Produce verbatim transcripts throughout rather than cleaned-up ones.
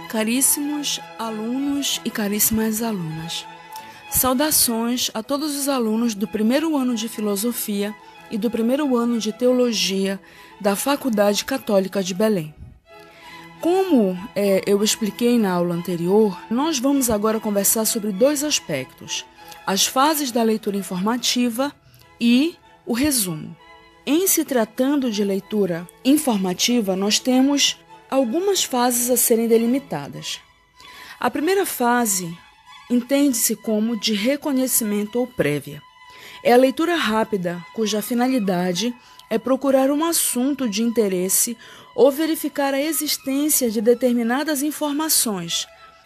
Caríssimos alunos e caríssimas alunas, saudações a todos os alunos do primeiro ano de Filosofia e do primeiro ano de Teologia da Faculdade Católica de Belém. Como é, eu expliquei na aula anterior, nós vamos agora conversar sobre dois aspectos: as fases da leitura informativa e o resumo. Em se tratando de leitura informativa, nós temos algumas fases a serem delimitadas. A primeira fase entende-se como de reconhecimento ou prévia. É a leitura rápida, cuja finalidade é procurar um assunto de interesse ou verificar a existência de determinadas informações.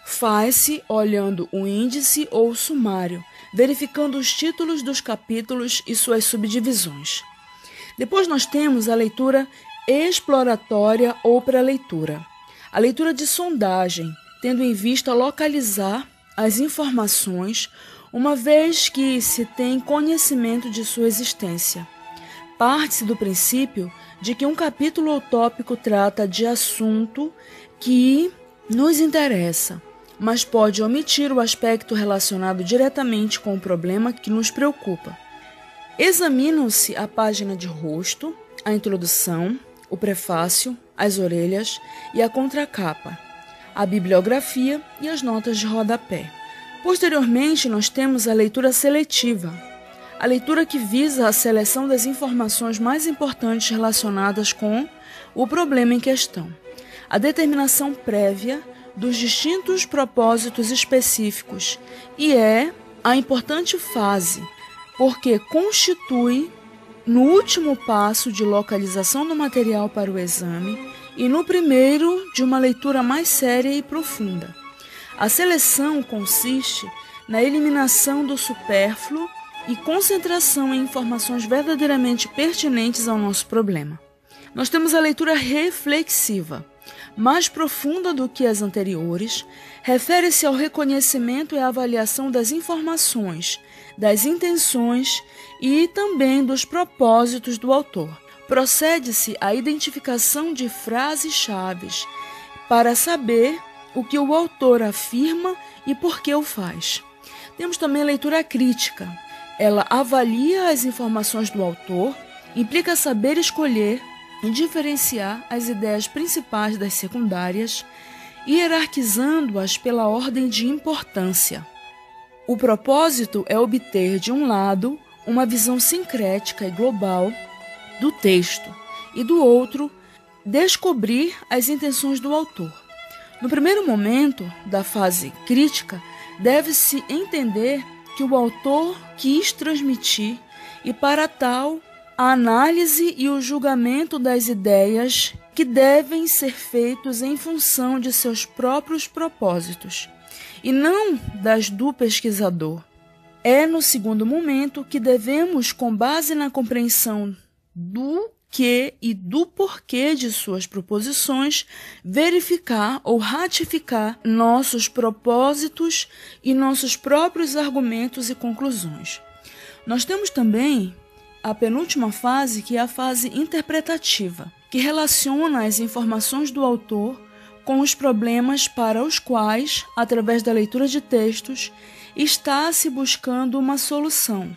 Faz-se olhando o índice ou o sumário, verificando os títulos dos capítulos e suas subdivisões. Depois nós temos a leitura exploratória ou pré-leitura. A leitura de sondagem, tendo em vista localizar as informações, uma vez que se tem conhecimento de sua existência. Parte-se do princípio de que um capítulo ou tópico trata de assunto que nos interessa, mas pode omitir o aspecto relacionado diretamente com o problema que nos preocupa. Examinam-se a página de rosto, a introdução, o prefácio, as orelhas e a contracapa, a bibliografia e as notas de rodapé. Posteriormente, nós temos a leitura seletiva, a leitura que visa a seleção das informações mais importantes relacionadas com o problema em questão, a determinação prévia dos distintos propósitos específicos e é a importante fase, porque constitui no último passo de localização do material para o exame e no primeiro de uma leitura mais séria e profunda. A seleção consiste na eliminação do supérfluo e concentração em informações verdadeiramente pertinentes ao nosso problema. Nós temos a leitura reflexiva, mais profunda do que as anteriores, refere-se ao reconhecimento e à avaliação das informações, das intenções e também dos propósitos do autor. Procede-se à identificação de frases-chave para saber o que o autor afirma e por que o faz. Temos também a leitura crítica. Ela avalia as informações do autor, implica saber escolher e diferenciar as ideias principais das secundárias, hierarquizando-as pela ordem de importância. O propósito é obter, de um lado, uma visão sincrética e global do texto, e do outro, descobrir as intenções do autor. No primeiro momento da fase crítica, deve-se entender que o autor quis transmitir, e para tal, a análise e o julgamento das ideias que devem ser feitos em função de seus próprios propósitos, e não das do pesquisador. É no segundo momento que devemos, com base na compreensão do que e do porquê de suas proposições, verificar ou ratificar nossos propósitos e nossos próprios argumentos e conclusões. Nós temos também a penúltima fase, que é a fase interpretativa, que relaciona as informações do autor com os problemas para os quais, através da leitura de textos, está se buscando uma solução.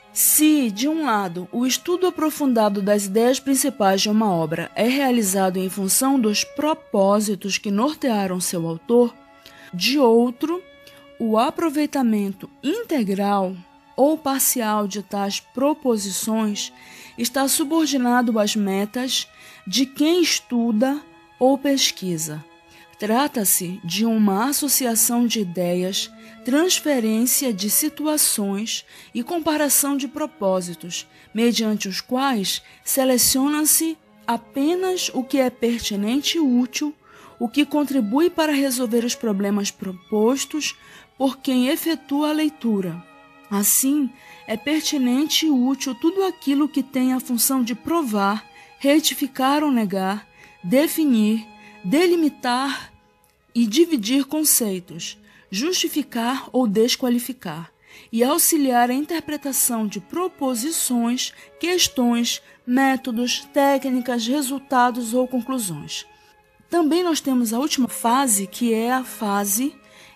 Se, de um lado, o estudo aprofundado das ideias principais de uma obra é realizado em função dos propósitos que nortearam seu autor, de outro, o aproveitamento integral ou parcial de tais proposições está subordinado às metas de quem estuda ou pesquisa. Trata-se de uma associação de ideias, transferência de situações e comparação de propósitos, mediante os quais seleciona-se apenas o que é pertinente e útil, o que contribui para resolver os problemas propostos por quem efetua a leitura. Assim, é pertinente e útil tudo aquilo que tem a função de provar, retificar ou negar, definir, delimitar e dividir conceitos, justificar ou desqualificar, e auxiliar a interpretação de proposições, questões, métodos, técnicas, resultados ou conclusões. Também nós temos a última fase, que é a fase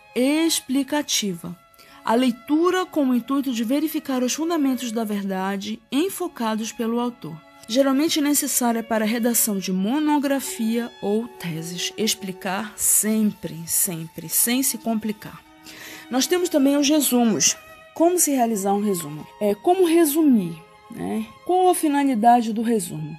explicativa. A leitura com o intuito de verificar os fundamentos da verdade enfocados pelo autor. Geralmente necessária para a redação de monografia ou teses. Explicar sempre, sempre, sem se complicar. Nós temos também os resumos. Como se realizar um resumo? É, como resumir? Né? Qual a finalidade do resumo?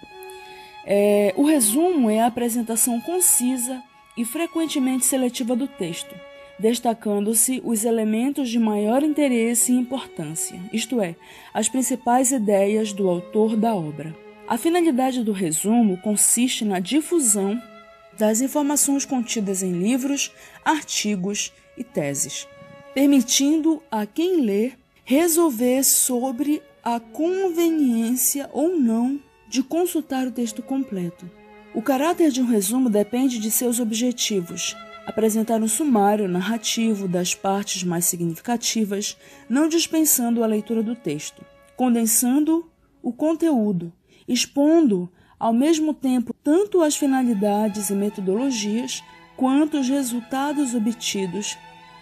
É, o resumo é a apresentação concisa e frequentemente seletiva do texto, destacando-se os elementos de maior interesse e importância, isto é, as principais ideias do autor da obra. A finalidade do resumo consiste na difusão das informações contidas em livros, artigos e teses, permitindo a quem lê resolver sobre a conveniência ou não de consultar o texto completo. O caráter de um resumo depende de seus objetivos: apresentar um sumário narrativo das partes mais significativas, não dispensando a leitura do texto, condensando o conteúdo, expondo ao mesmo tempo tanto as finalidades e metodologias quanto os resultados obtidos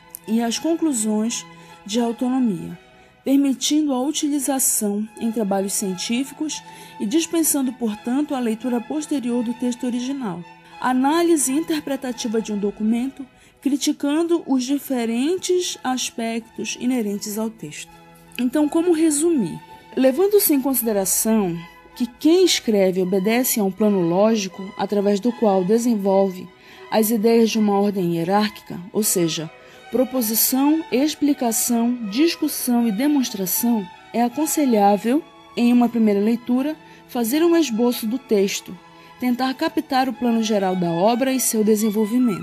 e as conclusões de autonomia, permitindo a utilização em trabalhos científicos e dispensando, portanto, a leitura posterior do texto original. Análise interpretativa de um documento, criticando os diferentes aspectos inerentes ao texto. Então, como resumir? Levando-se em consideração que quem escreve obedece a um plano lógico através do qual desenvolve as ideias de uma ordem hierárquica, ou seja, proposição, explicação, discussão e demonstração, é aconselhável, em uma primeira leitura, fazer um esboço do texto, tentar captar o plano geral da obra e seu desenvolvimento.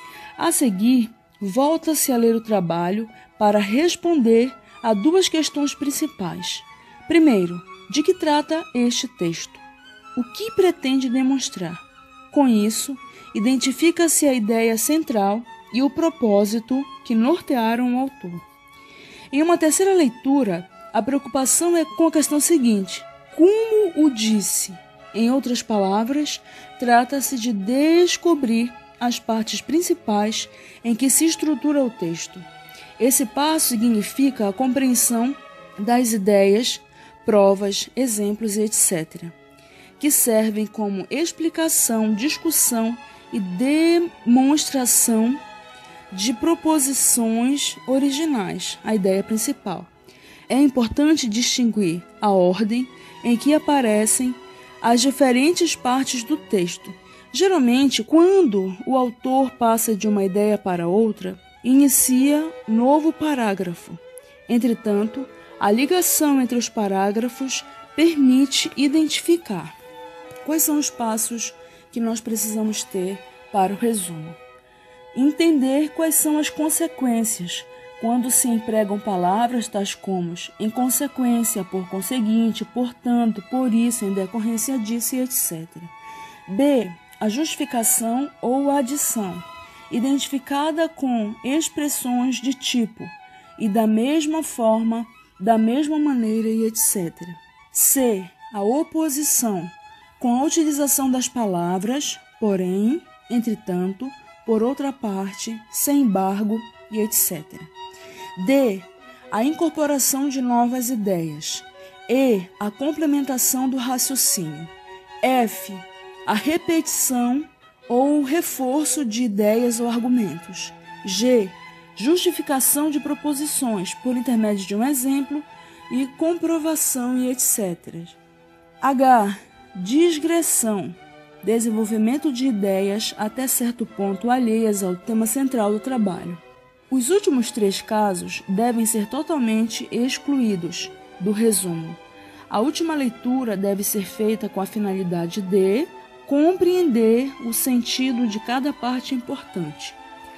A seguir, volta-se a ler o trabalho para responder a duas questões principais. Primeiro, de que trata este texto? O que pretende demonstrar? Com isso, identifica-se a ideia central e o propósito que nortearam o autor. Em uma terceira leitura, a preocupação é com a questão seguinte: como o disse? Em outras palavras, trata-se de descobrir as partes principais em que se estrutura o texto. Esse passo significa a compreensão das ideias, provas, exemplos e etcétera, que servem como explicação, discussão e demonstração de proposições originais, a ideia principal. É importante distinguir a ordem em que aparecem as diferentes partes do texto. Geralmente, quando o autor passa de uma ideia para outra, inicia novo parágrafo. Entretanto, a ligação entre os parágrafos permite identificar quais são os passos que nós precisamos ter para o resumo. Entender quais são as consequências quando se empregam palavras tais como em consequência, por conseguinte, portanto, por isso, em decorrência disso e etcétera. B. A justificação ou adição, identificada com expressões de tipo e da mesma forma, da mesma maneira e etcétera. C. A oposição, com a utilização das palavras, porém, entretanto, por outra parte, sem embargo e etcétera. D. A incorporação de novas ideias. E. A complementação do raciocínio. F. A repetição ou reforço de ideias ou argumentos. G. Justificação de proposições por intermédio de um exemplo e comprovação e etcétera. H. Digressão. Desenvolvimento de ideias até certo ponto alheias ao tema central do trabalho. Os últimos três casos devem ser totalmente excluídos do resumo. A última leitura deve ser feita com a finalidade de compreender o sentido de cada parte importante,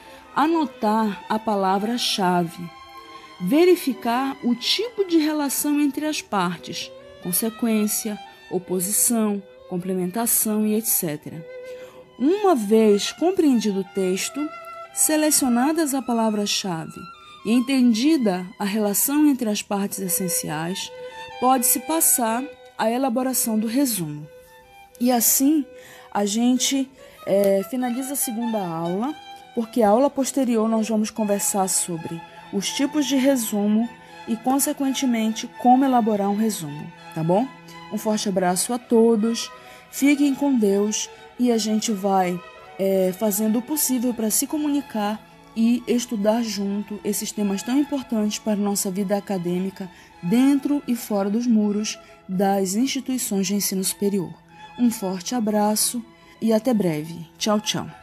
anotar a palavra-chave, verificar o tipo de relação entre as partes, consequência, oposição, complementação e etcétera. Uma vez compreendido o texto, selecionadas a palavra-chave e entendida a relação entre as partes essenciais, pode-se passar à elaboração do resumo. E assim, a gente É, finaliza a segunda aula, porque a aula posterior nós vamos conversar sobre os tipos de resumo e, consequentemente, como elaborar um resumo, tá bom? Um forte abraço a todos, fiquem com Deus e a gente vai é, fazendo o possível para se comunicar e estudar junto esses temas tão importantes para a nossa vida acadêmica dentro e fora dos muros das instituições de ensino superior. Um forte abraço e até breve. Tchau, tchau.